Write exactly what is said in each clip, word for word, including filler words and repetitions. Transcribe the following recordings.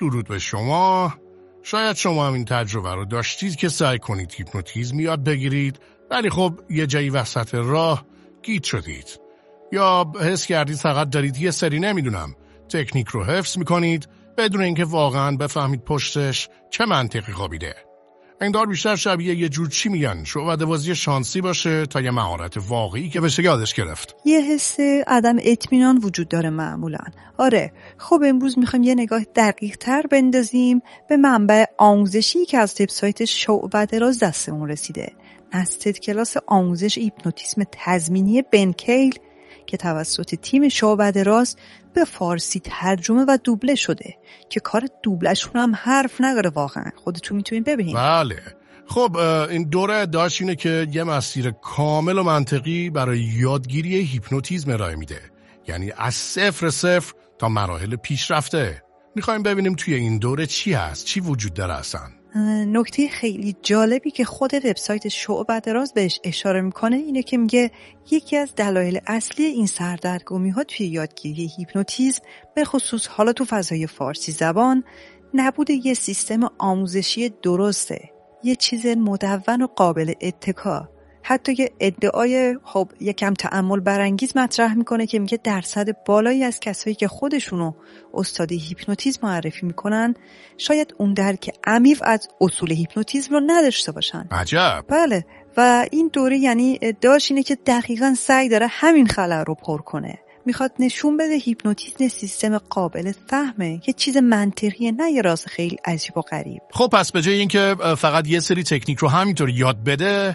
درود به شما. شاید شما هم این تجربه رو داشتید که سعی کنید هیپنوتیزم یاد بگیرید، ولی خب یه جایی وسط راه گیج شدید، یا حس کردید فقط دارید یه سری نمیدونم تکنیک رو حفظ میکنید بدون اینکه واقعا بفهمید پشتش چه منطقی خوابیده. انگار بیشتر شبیه یه جور چی میگن شعبده‌بازی شانسی باشه تا یه مهارت واقعی که بشه یادش گرفت. یه حس عدم اطمینان وجود داره معمولا. آره، خب امروز میخوایم یه نگاه دقیق تر بندازیم به منبع آموزشی که از وبسایت شعبده‌راز دستمون رسیده. از تد کلاس آموزش هیپنوتیزم تضمینی بن کیل که توسط تیم شعبده‌راز به فارسی ترجمه و دوبله شده که کار دوبلشون هم حرف نداره واقعا. خودتون میتونید ببینید. بله. خب این دوره ادعاش اینه که یه مسیر کامل و منطقی برای یادگیری هیپنوتیزم ارائه میده. یعنی از صفر صفر تا مراحل پیشرفته. میخوایم ببینیم توی این دوره چی هست، چی وجود داره اصلا. نکته خیلی جالبی که خود وبسایت شعبده‌راز بهش اشاره میکنه اینه که میگه یکی از دلایل اصلی این سردرگمی ها توی یادگیری هیپنوتیزم به خصوص حالا تو فضای فارسی زبان نبود یه سیستم آموزشی درسته، یه چیز مدون و قابل اتکا. حتی یه ادعای خب یکم تأمل برانگیز مطرح میکنه که میگه درصد بالایی از کسایی که خودشونو استاد هیپنوتیزم معرفی میکنن شاید اون درک عمیق از اصول هیپنوتیزم رو نداشته باشن. عجب. بله، و این دوره یعنی ادعاش اینه که دقیقاً سعی داره همین خلأ رو پر کنه. میخواد نشون بده هیپنوتیزم سیستم قابل فهمه، یه چیز منطقیه، نه یه راز خیلی عجیب و غریب. خب پس به جای اینکه فقط یه سری تکنیک رو همینطور یاد بده،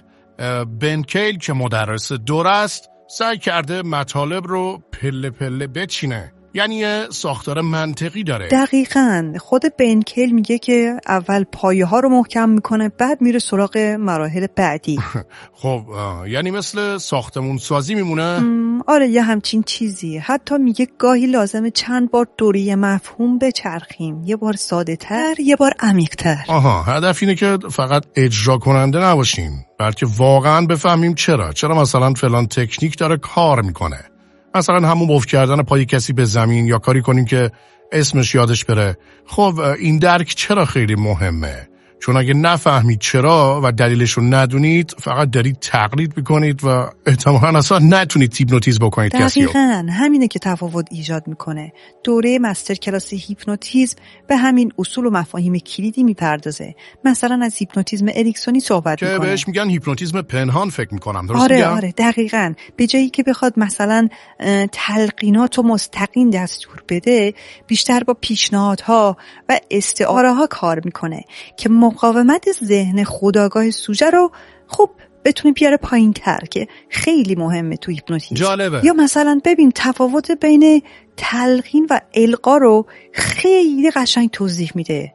بن کیل که مدرس دوره است سعی کرده مطالب رو پله پله بچینه، یعنی یه ساختار منطقی داره. دقیقاً. خود بن کیل میگه که اول پایه ها رو محکم میکنه، بعد میره سراغ مراحل بعدی. خب یعنی مثل ساختمون سازی میمونه؟ آره، یه همچین چیزی. حتی میگه گاهی لازمه چند بار دوره مفهوم بچرخیم، یه بار ساده تر، یه بار عمیق تر. آها، هدف اینه که فقط اجرا کننده نباشیم، بلکه واقعاً بفهمیم چرا چرا مثلا فلان تکنیک داره کار میکنه. مثلا همون مف کردن پای کسی به زمین، یا کاری کنیم که اسمش یادش بره. خب این درک چرا خیلی مهمه؟ چون اگه نفهمید چرا و دلیلش رو ندونید فقط دارید تقلید میکنید و احتمالاً اصلا نتونید هیپنوتیزم بکنید کسی رو. دقیقاً همینه که تفاوت ایجاد میکنه. دوره مستر کلاس هیپنوتیزم به همین اصول و مفاهیم کلیدی میپردازه. مثلا از هیپنوتیزم اریکسونی صحبت که میکنه که بهش میگن هیپنوتیزم پنهان، فکر میکنم. درست آره میگم؟ آره دقیقاً. به جایی که بخواد مثلا تلقینات و مستقیم دستور بده، بیشتر با پیشنهادها و استعاره ها کار میکنه که مقاومت ذهن خودآگاه سوژه رو خب بتونه بیاره پایین تر، که خیلی مهمه تو هیپنوتیزم. جالبه. یا مثلا ببین تفاوت بین تلقین و القا رو خیلی قشنگ توضیح میده.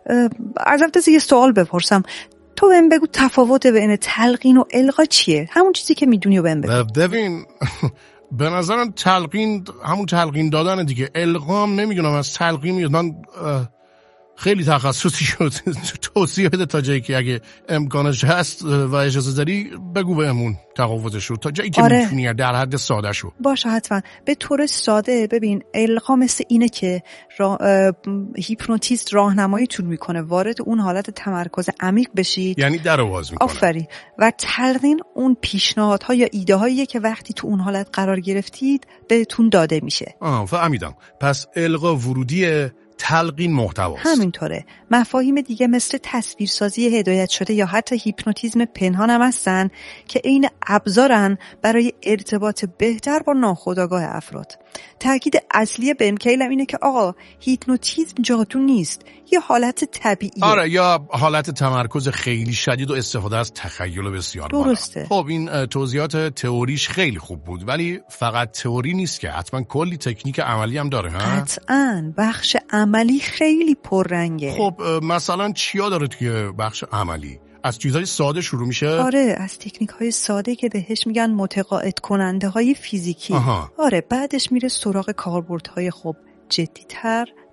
ازت یه سوال بپرسم، تو بهم بگو تفاوت بین تلقین و القا چیه؟ همون چیزی که میدونی و بهم بگو. ببین به نظرم تلقین همون تلقین دادن دیگه. القام نمیدونم، از تلقین میاد. من خیلی تخصصی شد. توضیح بده تا جایی که اگه امکانش هست و اجازه داری بگو بهمون تفاوتش رو تا جایی که آره. میتونی در حد ساده شو. باشه حتما. به طور ساده ببین، القا مثل اینه که را... هیپنوتیست راهنماییتون میکنه وارد اون حالت تمرکز عمیق بشید، یعنی در آواز میکنه. آفرین. و تلقین اون پیشنهادها یا ایده هاییه که وقتی تو اون حالت قرار گرفتید بهتون داده میشه. آه فهمیدم. پس القا ورودیه، تلقین محتواست. همینطوره. مفاهیم دیگه مثل تصویرسازی هدایت شده یا حتی هیپنوتیزم پنهان هم هستن که عین ابزارن برای ارتباط بهتر با ناخودآگاه افراد. تاکید اصلی بن کیل هم اینه که آقا هیپنوتیزم جادو نیست، یه حالت طبیعیه. آره، یا حالت تمرکز خیلی شدید و استفاده از تخیل بسیار بالا. درسته. خب این توضیحات تئوریش خیلی خوب بود، ولی فقط تئوری نیست که، حتما کلی تکنیک عملی هم داره. ها قطعاً بخش عملی خیلی پررنگه. خب مثلا چیا داره توی بخش عملی؟ از چیزهای ساده شروع میشه؟ آره، از تکنیک های ساده که بهش میگن متقاعد کننده های فیزیکی. آها. آره، بعدش میره سراغ کاربردهای خب جدی‌تر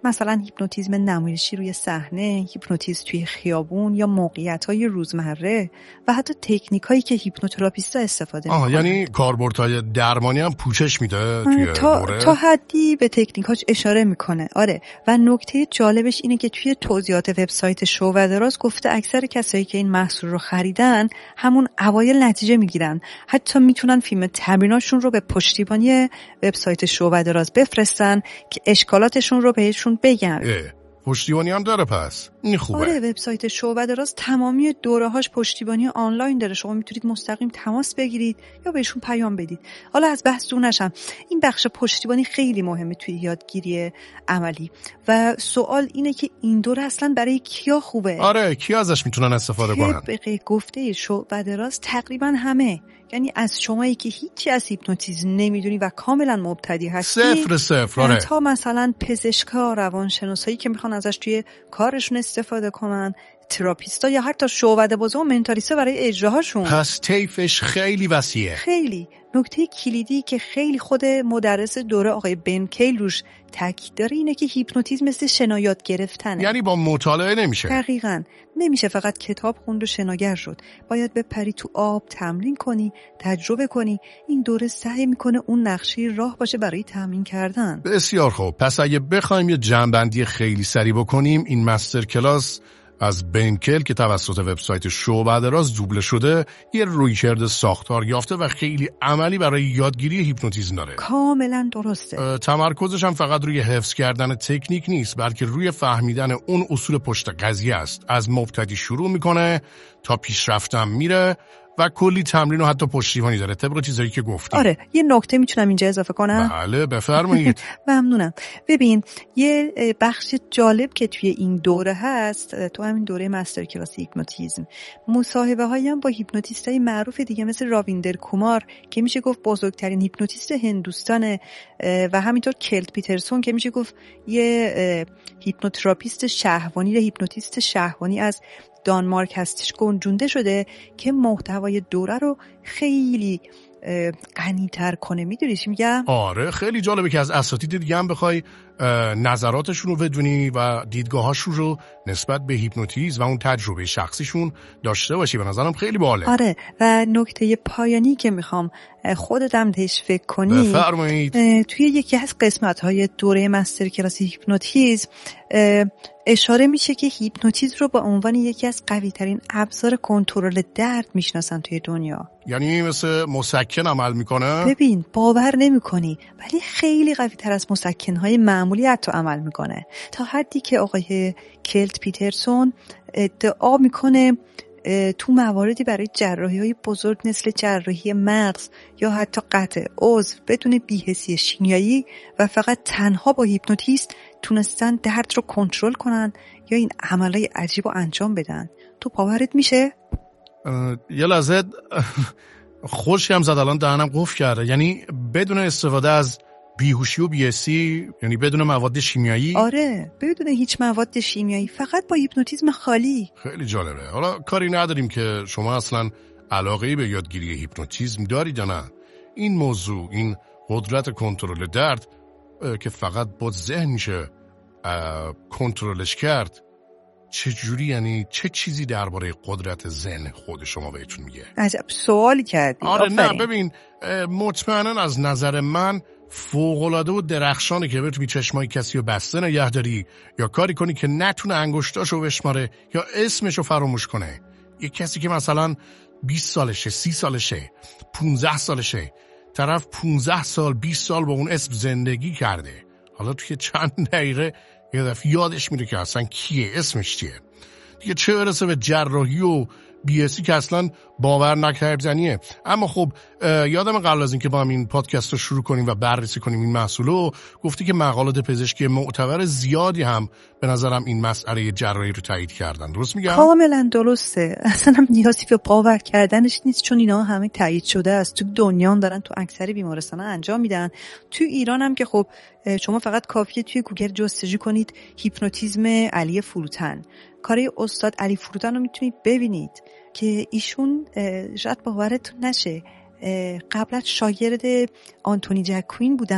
مثلا هیپنوتیزم نمایشی روی صحنه، هیپنوتیزم توی خیابون یا موقعیت‌های روزمره و حتی تکنیکایی که هیپنوتراپیست‌ها استفاده می‌کنن. آها، یعنی کاربردهای درمانی هم پوشش میده توی تا دوره؟ تا حدی به تکنیکاش اشاره میکنه. آره، و نکته جالبش اینه که توی توضیحات وبسایت شو و دراز گفته اکثر کسایی که این محصول رو خریدن همون اوایل نتیجه میگیرن، حتی میتونن فیلم تمریناشون رو به پشتیبانی وبسایت شو و دراز بفرستن که اشکالاتشون رو بهشون بگن. پشتیبانی هم داره، پس این خوبه. آره، وبسایت شو و دراز تمامی دوره‌هاش پشتیبانی آنلاین داره. شما میتونید مستقیم تماس بگیرید یا بهشون پیام بدید. حالا از بحث دور نشم، این بخش پشتیبانی خیلی مهمه توی یادگیری عملی و سوال اینه که این دوره اصلا برای کیا خوبه؟ آره، کیا ازش میتونن استفاده کنن؟ طبق گفته شو و دراز تقریبا همه. یعنی از شمایی که هیچی از هیپنوتیزم نمیدونی و کاملا مبتدی هستی، صفر صفر آره، تا مثلا پزشکا، روانشناسایی که میخوان ازش توی کارشون استفاده کنن، تراپیستا یا حتی شعبده‌بازا و منتالیستا برای اجراهاشون. پس طیفش خیلی وسیعه. خیلی. نکته کلیدی که خیلی خود مدرس دوره آقای بن کیل روش تاکید داره اینه که هیپنوتیزم مثل شنا یاد گرفتنه. یعنی با مطالعه نمیشه. دقیقاً. نمیشه فقط کتاب خوند و شناگر شد. باید بپری تو آب، تمرین کنی، تجربه کنی. این دوره سعی میکنه اون نقشه راه باشه برای تمرین کردن. بسیار خوب. پس اگه بخوایم یه جمع‌بندی خیلی سریع بکنیم، این مستر کلاس از بن کیل که توسط وبسایت شو و دراز دوبله شده، یه رویکرد ساختار یافته و خیلی عملی برای یادگیری هیپنوتیزم داره. کاملا درسته. تمرکزش هم فقط روی حفظ کردن تکنیک نیست، بلکه روی فهمیدن اون اصول پشت قضیه است. از مبتدی شروع میکنه تا پیشرفتم میره و کلی تمرین و حتی پشتیبانی داره طبق چیزایی که گفتیم. آره، یه نکته میتونم اینجا اضافه کنم؟ بله بفرمایید. ممنونم. ببین، یه بخش جالب که توی این دوره هست، تو همین دوره مستر کلاس هیپنوتیزم، مصاحبه هایی هم با هیپنوتیستای معروف دیگه مثل راویندر کومار که میشه گفت بزرگترین هیپنوتیست هندوستانه و همینطور کلت پیترسون که میشه گفت یه هیپنوتراپیست شهوانی یا هیپنوتیست شهوانی از دانمارک هستش، گنجونده شده که محتوای دوره رو خیلی غنی‌تر کنه. میدونی چی میگم؟ آره، خیلی جالبه که از اساتید دیگه هم بخوای نظراتشون رو بدونی و دیدگاهاشون رو نسبت به هیپنوتیزم و اون تجربه شخصیشون داشته باشی. به نظرم خیلی باحاله. آره، و نکته پایانی که میخوام خودت بهش فکر کنی، بفرمایید. توی یکی از قسمت‌های دوره مستر کلاس هیپنوتیزم اشاره میشه که هیپنوتیزم رو به عنوان یکی از قوی‌ترین ابزار کنترل درد میشناسن توی دنیا. یعنی مثل مسکن عمل میکنه؟ ببین، باور نمی‌کنی ولی خیلی قوی‌تر از مسکن‌های معمولی حتی عمل میکنه، تا حدی که آقای کلت پیترسون ادعا میکنه تو مواردی برای جراحی‌های بزرگ مثل جراحی مغز یا حتی قطع عضو بدون بی‌حسی شیمیایی و فقط تنها با هیپنوتیست تونستن درد رو کنترل کنن یا این عملای عجیب رو انجام بدن. تو باورت میشه؟ یه لحظه خوشی هم زد، الان دهنم قفل کرده. یعنی بدون استفاده از بیهوشی و بی‌حسی، یعنی بدون مواد شیمیایی؟ آره، بدون هیچ مواد شیمیایی، فقط با هیپنوتیزم خالی. خیلی جالبه. حالا کاری نداریم که شما اصلا علاقه‌ای به یادگیری هیپنوتیزم دارید یا نه. این موضوع، این قدرت کنترل درد که فقط با ذهن میشه کنترلش کرد، چه جوری، یعنی چه چیزی درباره قدرت ذهن خود شما بهتون میگه؟ عجب سوالی کردی. آره آفرین. نه ببین، مطمئنا از نظر من فوق‌العاده و درخشانه که بتونی چشمای کسی رو بسته نگه داری یا کاری کنی که نتونه انگشتاشو بشماره یا اسمشو فراموش کنه. یه کسی که مثلا بیست سالشه، سی سالشه، پونزده سالشه، طرف پونزده سال، بیست سال با اون اسم زندگی کرده، حالا توی چند دقیقه یه دفعه یادش میره که اصلا کیه، اسمش چیه. دیگه چه برسه به جراحی و بی‌حسی که اصلا باور نکردنیه. اما خب یادم قبل از این که با هم این پادکست رو شروع کنیم و بررسی کنیم این محصول رو، گفتی که مقالات پزشکی معتبر زیادی هم به نظرم این مسئله جراحی رو تایید کردن. درست میگم؟ کاملا درسته. اصلا هم نیازی به باور کردنش نیست، چون اینا همه تایید شده است. تو دنیا هم دارن تو اکثر بیمارستانا انجام میدن. تو ایران هم که خب شما فقط کافیه توی گوگل جستجو کنید هیپنوتیزم علی فروتن، کاری استاد علی فروتن رو میتونید ببینید که ایشون شاید باورتون نشه قبلا شاگرد آنتونی جک کوین بودن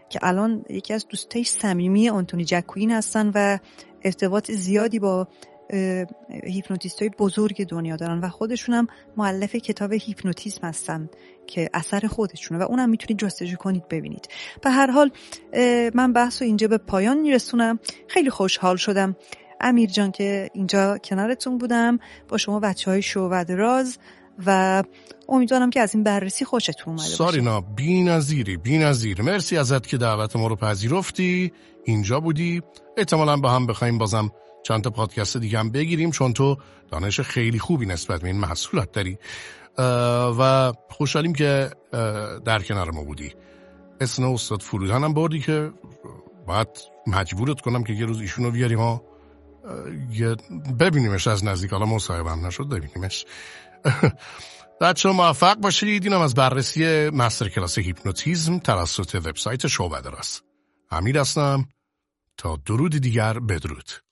که الان یکی از دوستای صمیمی آنتونی جکوین هستن و ارتباط زیادی با هیپنوتیستای بزرگ دنیا دارن و خودشون هم مؤلف کتاب هیپنوتیزم هستن که اثر خودشونه و اونم میتونید جستجو کنید ببینید. به هر حال من بحثو اینجا به پایان میرسونم. خیلی خوشحال شدم امیر جان که اینجا کنارتون بودم با شما بچهای شو و دراز و امیدوارم که از این بررسی خوشتون اومده باشه. سارینا بی‌نظیری بی‌نظیر، مرسی ازت که دعوت ما رو پذیرفتی، اینجا بودی. احتمالاً با هم بخوایم بازم چند تا پادکست دیگه هم بگیریم چون تو دانش خیلی خوبی نسبت به این محصولات داری و خوشحالیم که در کنار ما بودی. اسم استاد فرودان هم بردی که باید مجبورت کنم که یه روز ایشونو بیاریم ها ببینیمش از نزدیک. حالا مصاحبه هم نشد ببینیمش. بچه‌ها موفق باشید. اینم از بررسی مستر کلاس هیپنوتیزم توسط وبسایت شعبده راست. امیر هستم. تا درود دیگر بدرود.